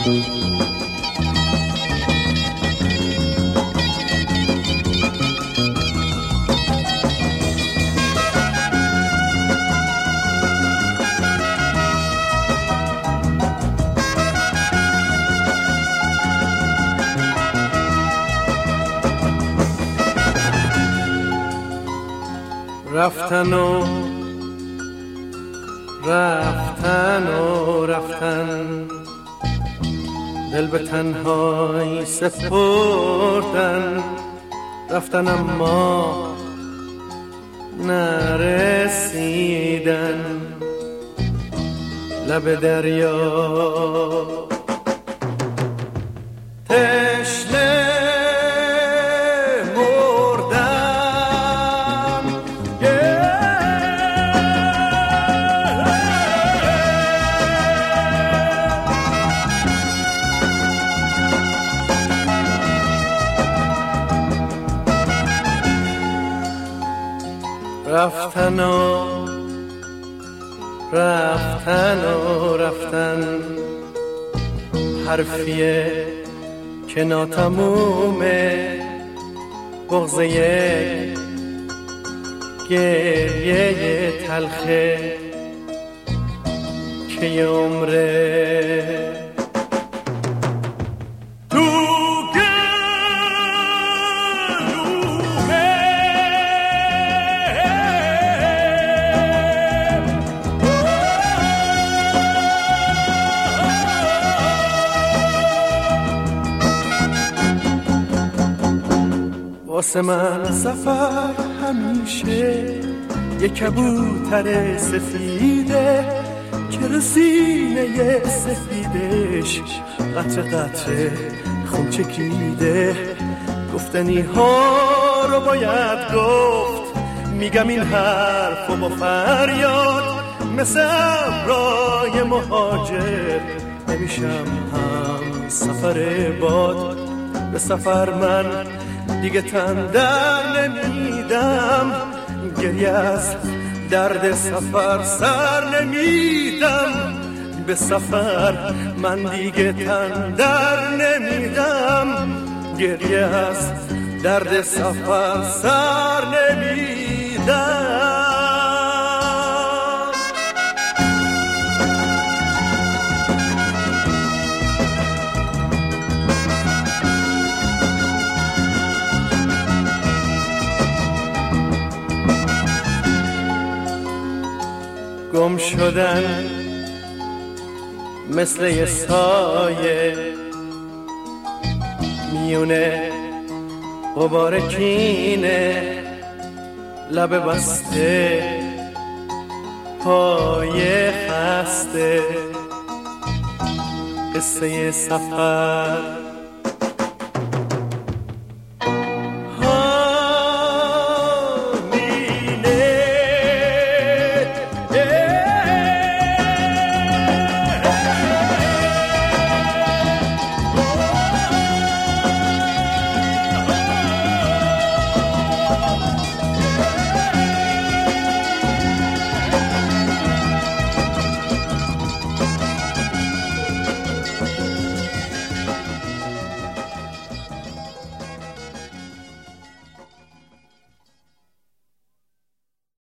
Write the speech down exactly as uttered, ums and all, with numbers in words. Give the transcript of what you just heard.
رفتن و رفتن و رفتن، دل به تنهایی سپردن. رفتن اما نرسیدن، لب دریا تشنه رفتن و رفتن و رفتن، حرفیه که ناتمومه، بغضه گریه تلخه که یه عمره واسه من سفر همیشه یه کبوتر سفیده که رسینه سفیدش قطره قطره خون چکیده. گفتنی ها رو باید گفت، میگم این حرف و با فریاد مثل ابرای مهاجر نمیشم هم سفر باد. به سفر من دیگه تن در نمیدم، گریه از درد سفر سر نمیدم. به سفر من دیگه تن در نمیدم، گریه از درد سفر سر نمیدم. گم شدن مثل یه سایه میونه غبار کینه، لب بسته پای خسته، قصه سفر